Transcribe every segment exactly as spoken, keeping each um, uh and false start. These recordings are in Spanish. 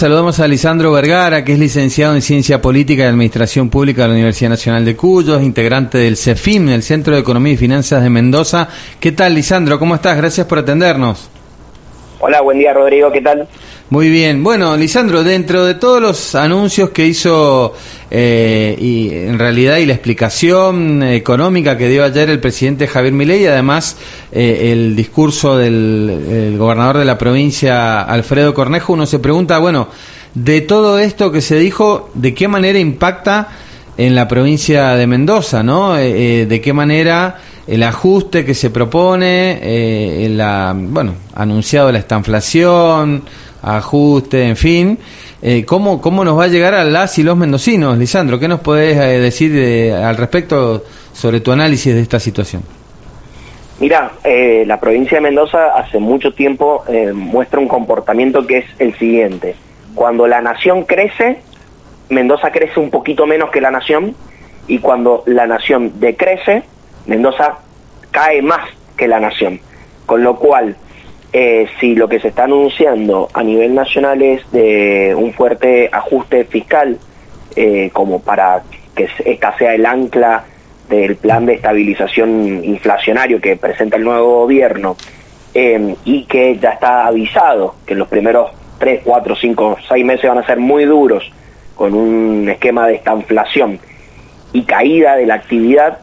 Saludamos a Lisandro Vergara, que es licenciado en Ciencia Política y Administración Pública de la Universidad Nacional de Cuyo, es integrante del CEFIM, el Centro de Economía y Finanzas de Mendoza. ¿Qué tal, Lisandro? ¿Cómo estás? Gracias por atendernos. Hola, buen día, Rodrigo. ¿Qué tal? Muy bien. Bueno, Lisandro, dentro de todos los anuncios que hizo eh, y en realidad y la explicación económica que dio ayer el presidente Javier Milei, además eh, el discurso del el gobernador de la provincia, Alfredo Cornejo, uno se pregunta, bueno, de todo esto que se dijo, ¿de qué manera impacta en la provincia de Mendoza, no? Eh, eh, ¿De qué manera el ajuste que se propone, eh, la, bueno, anunciado la estanflación, ajuste, en fin, eh, ¿cómo, ¿cómo nos va a llegar a las y los mendocinos, Lisandro? ¿Qué nos podés eh, decir de, al respecto sobre tu análisis de esta situación? Mira, eh, la provincia de Mendoza hace mucho tiempo eh, muestra un comportamiento que es el siguiente. Cuando la nación crece, Mendoza crece un poquito menos que la nación, y cuando la nación decrece, Mendoza cae más que la nación. Con lo cual, eh, si lo que se está anunciando a nivel nacional es de un fuerte ajuste fiscal, eh, como para que esta sea el ancla del plan de estabilización inflacionario que presenta el nuevo gobierno, eh, y que ya está avisado que los primeros tres, cuatro, cinco, seis meses van a ser muy duros, con un esquema de estanflación y caída de la actividad,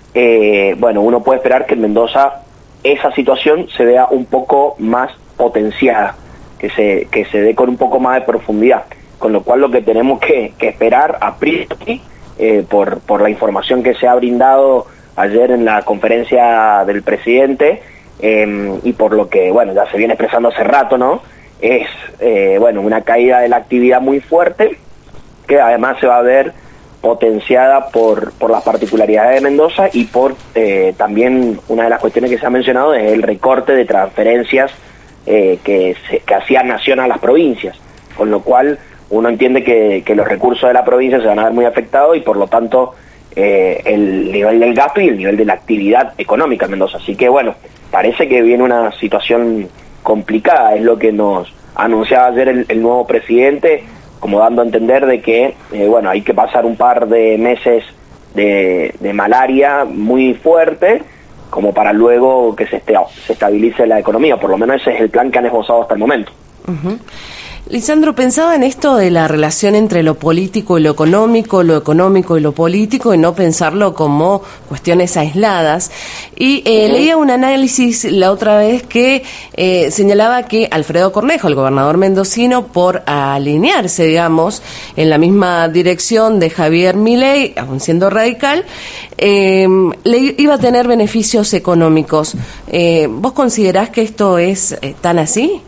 eh, bueno, uno puede esperar que en Mendoza esa situación se vea un poco más potenciada, que se que se dé con un poco más de profundidad, con lo cual lo que tenemos que, que esperar a priori, eh, por, por la información que se ha brindado ayer en la conferencia del presidente, eh, y por lo que, bueno, ya se viene expresando hace rato, ¿no?, es, eh, bueno, una caída de la actividad muy fuerte, que además se va a ver potenciada por, por las particularidades de Mendoza y por eh, también una de las cuestiones que se ha mencionado es el recorte de transferencias eh, que, se, que hacía Nación a las provincias, con lo cual uno entiende que, que los recursos de la provincia se van a ver muy afectados y por lo tanto eh, el nivel del gasto y el nivel de la actividad económica en Mendoza. Así que bueno, parece que viene una situación complicada, es lo que nos anunciaba ayer el, el nuevo presidente, como dando a entender de que, eh, bueno, hay que pasar un par de meses de, de malaria muy fuerte, como para luego que se, este, se estabilice la economía. Por lo menos ese es el plan que han esbozado hasta el momento. Uh-huh. Lisandro, pensaba en esto de la relación entre lo político y lo económico, lo económico y lo político, y no pensarlo como cuestiones aisladas. Y eh, uh-huh. leía un análisis la otra vez que eh, señalaba que Alfredo Cornejo, el gobernador mendocino, por alinearse, digamos, en la misma dirección de Javier Milei, aun siendo radical, eh, le iba a tener beneficios económicos. Eh, ¿Vos considerás que esto es eh, tan así?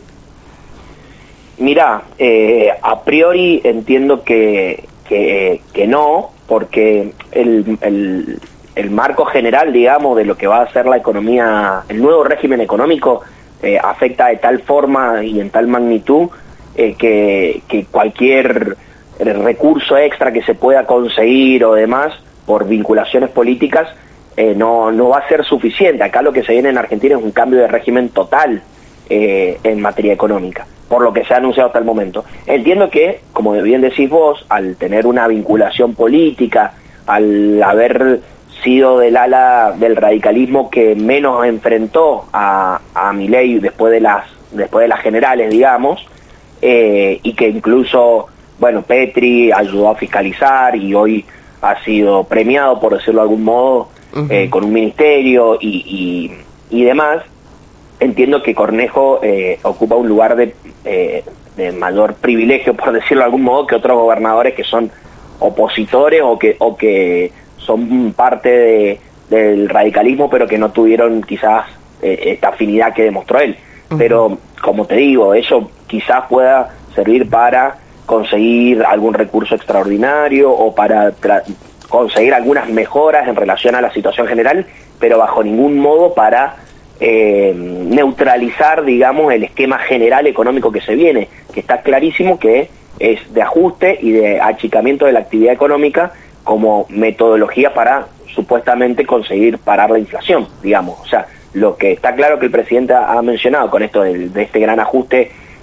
Mira, eh, a priori entiendo que, que, que no, porque el, el, el marco general, digamos, de lo que va a ser la economía, el nuevo régimen económico, eh, afecta de tal forma y en tal magnitud eh, que, que cualquier recurso extra que se pueda conseguir o demás por vinculaciones políticas eh, no, no va a ser suficiente. Acá lo que se viene en Argentina es un cambio de régimen total eh, en materia económica, por lo que se ha anunciado hasta el momento. Entiendo que, como bien decís vos, al tener una vinculación política, al haber sido del ala del radicalismo que menos enfrentó a, a Milei después de las después de las generales, digamos, eh, y que incluso, bueno, Petri ayudó a fiscalizar y hoy ha sido premiado, por decirlo de algún modo, uh-huh. eh, con un ministerio y, y, y demás. Entiendo que Cornejo eh, ocupa un lugar de, eh, de mayor privilegio, por decirlo de algún modo, que otros gobernadores que son opositores o que o que son parte de, del radicalismo, pero que no tuvieron quizás eh, esta afinidad que demostró él. Uh-huh. Pero, como te digo, eso quizás pueda servir para conseguir algún recurso extraordinario o para tra- conseguir algunas mejoras en relación a la situación general, pero bajo ningún modo para Eh, neutralizar, digamos, el esquema general económico que se viene, que está clarísimo que es de ajuste y de achicamiento de la actividad económica como metodología para supuestamente conseguir parar la inflación, digamos. O sea, lo que está claro que el presidente ha mencionado con esto de, de este gran ajuste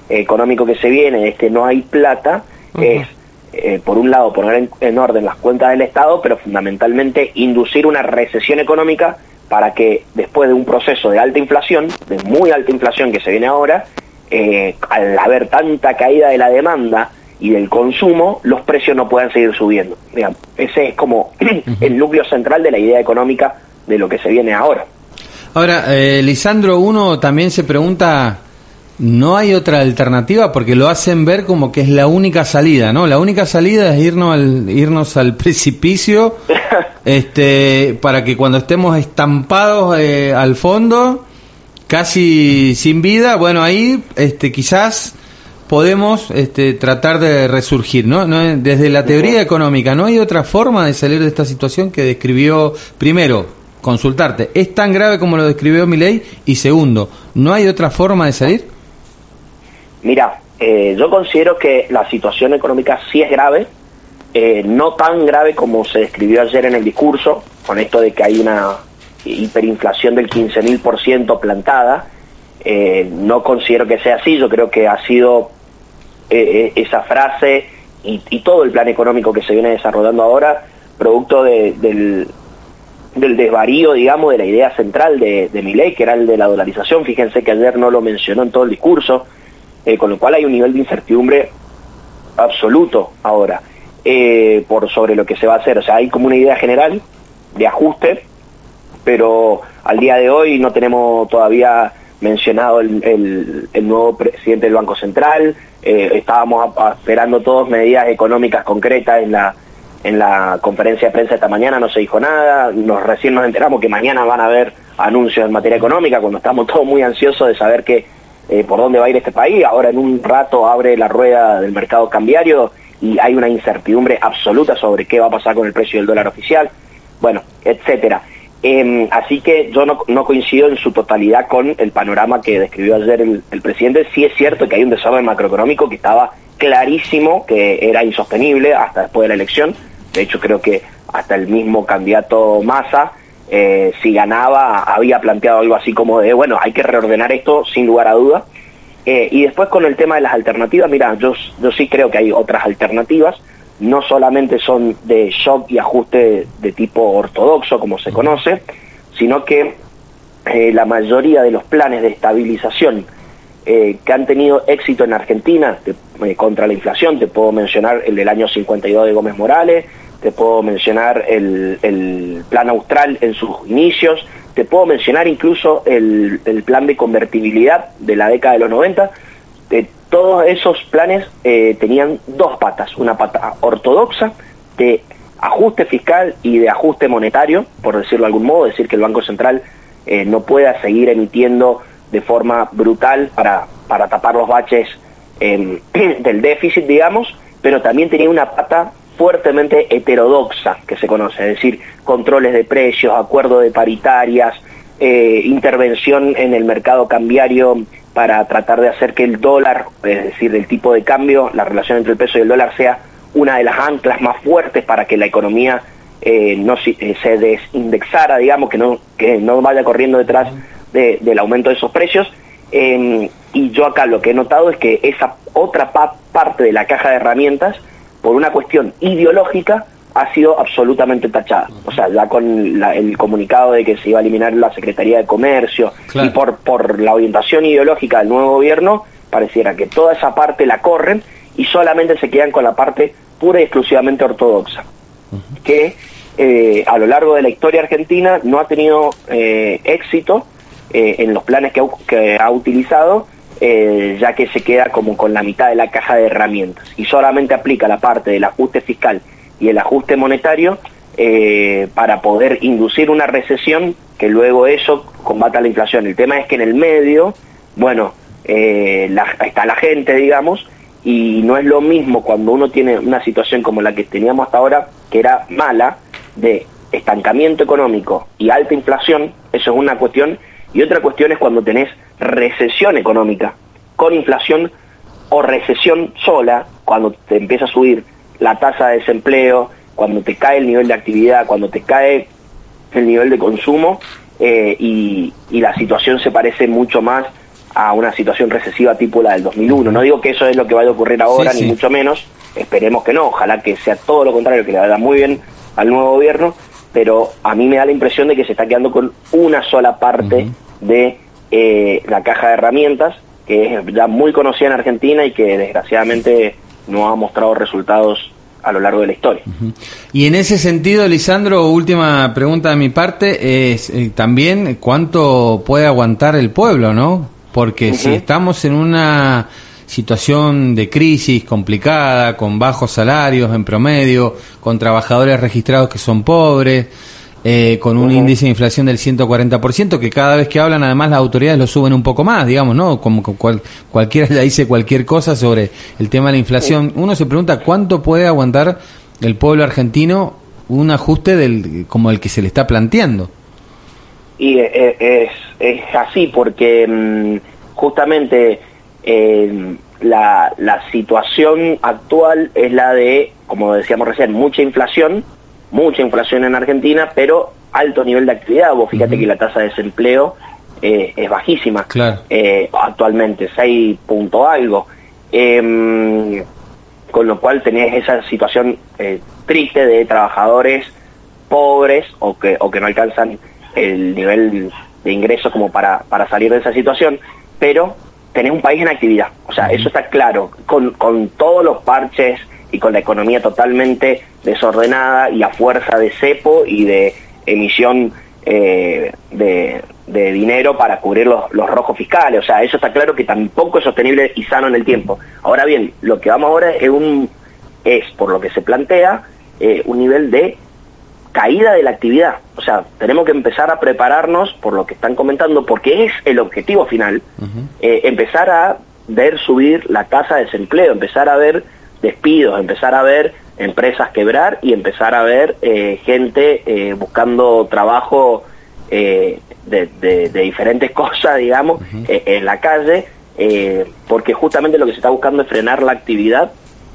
económico que se viene, es que no hay plata, uh-huh. es, eh, por un lado, poner en, en orden las cuentas del Estado, pero fundamentalmente inducir una recesión económica para que después de un proceso de alta inflación, de muy alta inflación que se viene ahora, eh, al haber tanta caída de la demanda y del consumo, los precios no puedan seguir subiendo. Digamos, ese es como uh-huh. el núcleo central de la idea económica de lo que se viene ahora. Ahora, eh, Lisandro, uno también se pregunta, ¿no hay otra alternativa? Porque lo hacen ver como que es la única salida, ¿no? La única salida es irnos al, irnos al precipicio, este, para que cuando estemos estampados eh, al fondo, casi sin vida, bueno, ahí este, quizás podemos este, tratar de resurgir, ¿no? ¿no? Desde la teoría económica, ¿no hay otra forma de salir de esta situación que describió, primero, consultarte, ¿es tan grave como lo describió Milei? Y segundo, ¿no hay otra forma de salir? Mira, eh, yo considero que la situación económica sí es grave, eh, no tan grave como se describió ayer en el discurso, con esto de que hay una hiperinflación del quince mil por ciento plantada. Eh, no considero que sea así, yo creo que ha sido eh, esa frase y, y todo el plan económico que se viene desarrollando ahora producto de, del, del desvarío, digamos, de la idea central de, de Milei, que era el de la dolarización. Fíjense que ayer no lo mencionó en todo el discurso, eh, con lo cual hay un nivel de incertidumbre absoluto ahora eh, por sobre lo que se va a hacer. O sea, hay como una idea general de ajuste, pero al día de hoy no tenemos todavía mencionado el, el, el nuevo presidente del Banco Central. Eh, estábamos a, a esperando todos medidas económicas concretas en la en la conferencia de prensa esta mañana, no se dijo nada. Nos recién nos enteramos que mañana van a haber anuncios en materia económica, cuando estamos todos muy ansiosos de saber que eh, por dónde va a ir este país. Ahora en un rato abre la rueda del mercado cambiario y hay una incertidumbre absoluta sobre qué va a pasar con el precio del dólar oficial, bueno, etcétera. Eh, así que yo no, no coincido en su totalidad con el panorama que describió ayer el, el presidente. Sí es cierto que hay un desorden macroeconómico que estaba clarísimo, que era insostenible hasta después de la elección. De hecho, creo que hasta el mismo candidato Massa, eh, si ganaba, había planteado algo así como de, bueno, hay que reordenar esto sin lugar a duda. Eh, y después con el tema de las alternativas, mira, yo, yo sí creo que hay otras alternativas. No solamente son de shock y ajuste de tipo ortodoxo, como se conoce, sino que eh, la mayoría de los planes de estabilización eh, que han tenido éxito en Argentina te, eh, contra la inflación, te puedo mencionar el del año cincuenta y dos de Gómez Morales, te puedo mencionar el, el plan austral en sus inicios, te puedo mencionar incluso el, el plan de convertibilidad de la década de los noventa. Eh, todos esos planes eh, tenían dos patas, una pata ortodoxa de ajuste fiscal y de ajuste monetario, por decirlo de algún modo, decir que el Banco Central eh, no pueda seguir emitiendo de forma brutal para, para tapar los baches eh, del déficit, digamos, pero también tenía una pata fuertemente heterodoxa, que se conoce, es decir, controles de precios, acuerdo de paritarias, eh, intervención en el mercado cambiario para tratar de hacer que el dólar, es decir, el tipo de cambio, la relación entre el peso y el dólar sea una de las anclas más fuertes para que la economía eh, no si, eh, se desindexara, digamos, que no que no vaya corriendo detrás de, del aumento de esos precios. Eh, y yo acá lo que he notado es que esa otra pa parte de la caja de herramientas, por una cuestión ideológica, ha sido absolutamente tachada. O sea, ya con la, el comunicado de que se iba a eliminar la Secretaría de Comercio, claro, y por, por la orientación ideológica del nuevo gobierno, pareciera que toda esa parte la corren y solamente se quedan con la parte pura y exclusivamente ortodoxa, uh-huh, que eh, a lo largo de la historia argentina no ha tenido eh, éxito eh, en los planes que ha, que ha utilizado, eh, ya que se queda como con la mitad de la caja de herramientas y solamente aplica la parte del ajuste fiscal y el ajuste monetario eh, para poder inducir una recesión que luego eso combata la inflación. El tema es que en el medio, bueno, eh, la, está la gente, digamos, y no es lo mismo cuando uno tiene una situación como la que teníamos hasta ahora, que era mala, de estancamiento económico y alta inflación. Eso es una cuestión, y otra cuestión es cuando tenés recesión económica con inflación, o recesión sola, cuando te empieza a subir la tasa de desempleo, cuando te cae el nivel de actividad, cuando te cae el nivel de consumo, eh, y, y la situación se parece mucho más a una situación recesiva tipo la del dos mil uno. No digo que eso es lo que vaya a ocurrir ahora, sí, ni sí. mucho menos, esperemos que no, ojalá que sea todo lo contrario, que le vaya muy bien al nuevo gobierno, pero a mí me da la impresión de que se está quedando con una sola parte uh-huh. de eh, la caja de herramientas, que es ya muy conocida en Argentina y que desgraciadamente no ha mostrado resultados a lo largo de la historia. Uh-huh. Y en ese sentido, Lisandro, última pregunta de mi parte, es eh, también cuánto puede aguantar el pueblo, ¿no? Porque uh-huh. si estamos en una situación de crisis complicada, con bajos salarios en promedio, con trabajadores registrados que son pobres, eh, con un uh-huh. índice de inflación del ciento cuarenta por ciento, que cada vez que hablan además las autoridades lo suben un poco más, digamos, ¿no? Como cual, cualquiera ya dice cualquier cosa sobre el tema de la inflación. Uno se pregunta cuánto puede aguantar el pueblo argentino un ajuste del como el que se le está planteando. Y es, es, es así, porque mmm, justamente eh, la, la situación actual es la de, como decíamos recién, mucha inflación, mucha inflación en Argentina, pero alto nivel de actividad. Vos fíjate uh-huh. que la tasa de desempleo eh, es bajísima, claro. eh, actualmente, seis punto algo, eh, con lo cual tenés esa situación eh, triste de trabajadores pobres o que, o que no alcanzan el nivel de ingreso como para, para salir de esa situación, pero tenés un país en actividad, o sea, uh-huh. eso está claro, con, con todos los parches y con la economía totalmente desordenada y a fuerza de cepo y de emisión eh, de, de dinero para cubrir los, los rojos fiscales, o sea, eso está claro que tampoco es sostenible y sano en el tiempo. Ahora bien, lo que vamos ahora es, un, es por lo que se plantea, eh, un nivel de caída de la actividad, o sea, tenemos que empezar a prepararnos por lo que están comentando, porque es el objetivo final, uh-huh. eh, empezar a ver subir la tasa de desempleo, empezar a ver despidos, empezar a ver empresas quebrar y empezar a ver eh, gente eh, buscando trabajo eh, de, de, de diferentes cosas, digamos, uh-huh. eh, en la calle, eh, porque justamente lo que se está buscando es frenar la actividad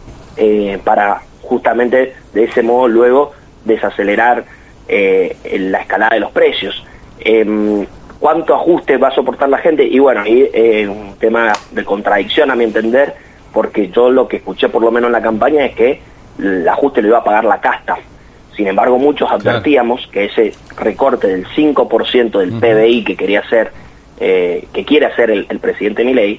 eh, para justamente de ese modo luego desacelerar eh, la escalada de los precios. Eh, ¿Cuánto ajuste va a soportar la gente? Y bueno, ahí es eh, un tema de contradicción a mi entender, porque yo lo que escuché por lo menos en la campaña es que el ajuste lo iba a pagar la casta. Sin embargo, muchos advertíamos claro. que ese recorte del cinco por ciento del uh-huh. P B I que quería hacer, eh, que quiere hacer el, el presidente Milei,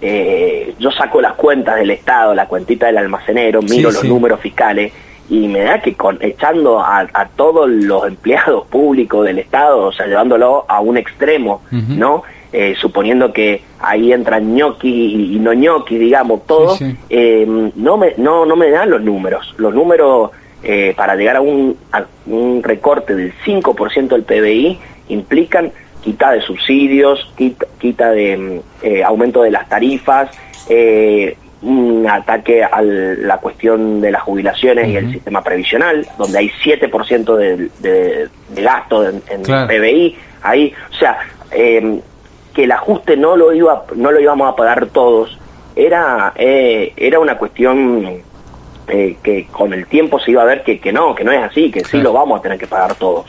eh, yo saco las cuentas del Estado, la cuentita del almacenero, miro sí, los sí. números fiscales, y me da que con, echando a, a todos los empleados públicos del Estado, o sea, llevándolo a un extremo, uh-huh. ¿no? Eh, suponiendo que ahí entran ñoquis y, y no ñoquis, digamos, todo, sí, sí. Eh, no, me, no, no me dan los números. Los números eh, para llegar a un, a un recorte del cinco por ciento del P B I implican quita de subsidios, quita, quita de eh, aumento de las tarifas, eh, un ataque a la cuestión de las jubilaciones uh-huh. y el sistema previsional, donde hay siete por ciento de, de, de gasto en, en claro. P B I, ahí, o sea, eh, que el ajuste no lo iba, no lo íbamos a pagar todos, era, eh, era una cuestión eh, que con el tiempo se iba a ver que, que no, que no es así, que sí lo vamos a tener que pagar todos.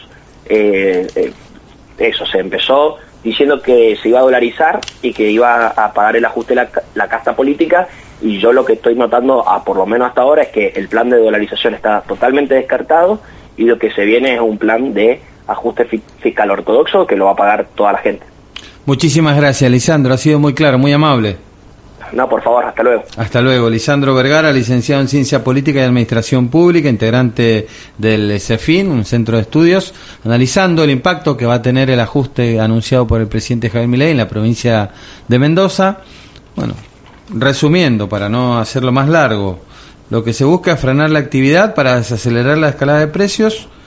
Eh, eh, eso, se empezó diciendo que se iba a dolarizar y que iba a pagar el ajuste la, la casta política, y yo lo que estoy notando, a, por lo menos hasta ahora, es que el plan de dolarización está totalmente descartado y lo que se viene es un plan de ajuste fi- fiscal ortodoxo que lo va a pagar toda la gente. Muchísimas gracias, Lisandro, ha sido muy claro, muy amable. No, por favor, hasta luego. Hasta luego. Lisandro Vergara, licenciado en Ciencia Política y Administración Pública, integrante del CEFIN, un centro de estudios, analizando el impacto que va a tener el ajuste anunciado por el presidente Javier Milei en la provincia de Mendoza. Bueno, resumiendo, para no hacerlo más largo, lo que se busca es frenar la actividad para desacelerar la escalada de precios,